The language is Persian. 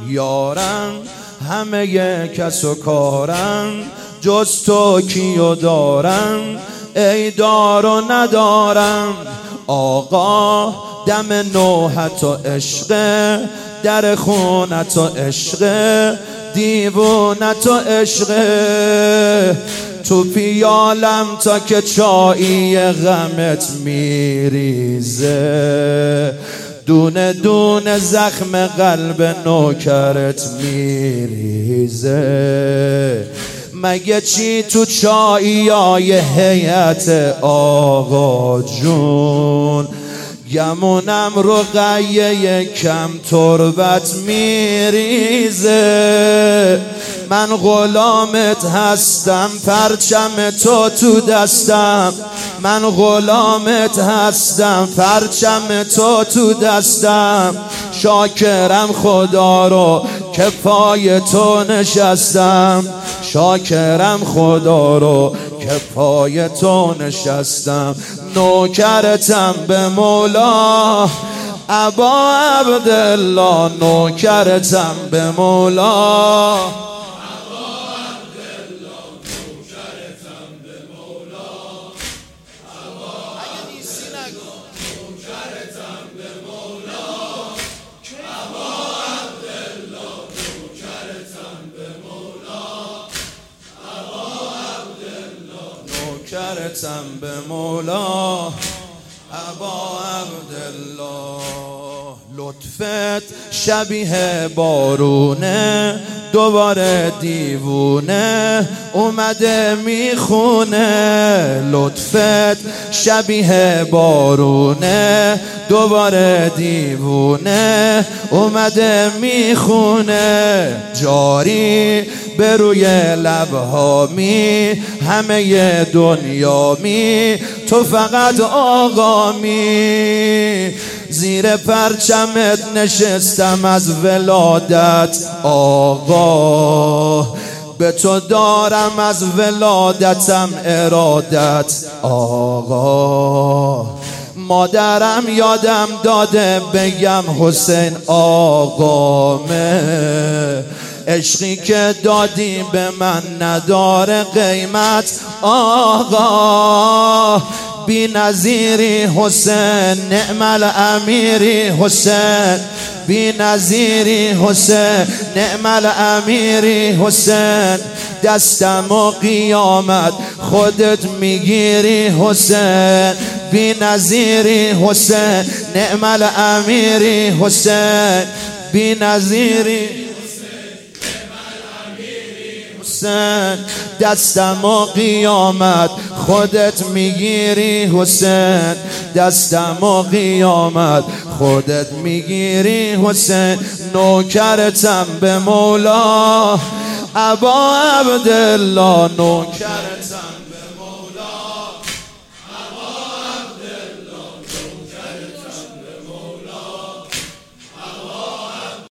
یارم همه کس و کارم، جز تو کیو دارم ای دار و ندارم. آقا دم نوحت و عشقه، در خونت و عشقه، دیوونت و عشقه. تو پیالم تا که چایی غمت میریزه، دونه دونه زخم قلب نوکرت میریزه. مگه چی تو چاییای هیئت آقا جون، گمونم رو قیه کم تربت میریزه. من غلامت هستم، پرچم تو دستم، من غلامت هستم، پرچم تو دستم. شاکرم خدا رو که پای تو نشستم، شاکرم خدا رو که پای تو نشستم. نوکرتم به مولا ابا عبدالله، نوکرتم به مولا. نوکرتم به مولا ابا عبدالله. لطفت شبیه بارونه، دوباره دیوونه اومده میخونه. لطفت شبیه بارونه، دوباره دیوونه اومده میخونه. جاری به روی لبها می، همه دنیا می، تو فقط آقا می. زیر پرچمت نشستم از ولادت آقا، به تو دارم از ولادتم ارادت آقا. مادرم یادم داده بگم حسین آقامه، عشقی که دادی به من نداره قیمت آقا. بی نظیری حسین، نعم الامیری حسین، بی نظیری حسین، نعم الامیری حسین. دستم و قیامت خودت میگیری حسین، بی نظیری حسین، نعم الامیری حسین، بی نظیری حسین. دستم و قیامت خودت میگیری حسین، دستم و قیامت خودت میگیری حسین. نوکرتم به مولا ابا عبدالله، نوکرتم